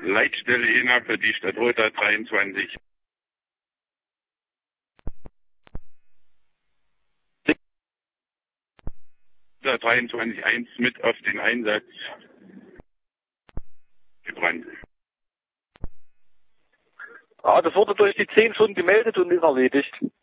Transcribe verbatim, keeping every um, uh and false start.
Leitstelle Jena für die Stadt Rotha dreiundzwanzig. dreiundzwanzig eins mit auf den Einsatz gebrannt. Ah, das wurde durch die zehn schon gemeldet und ist erledigt.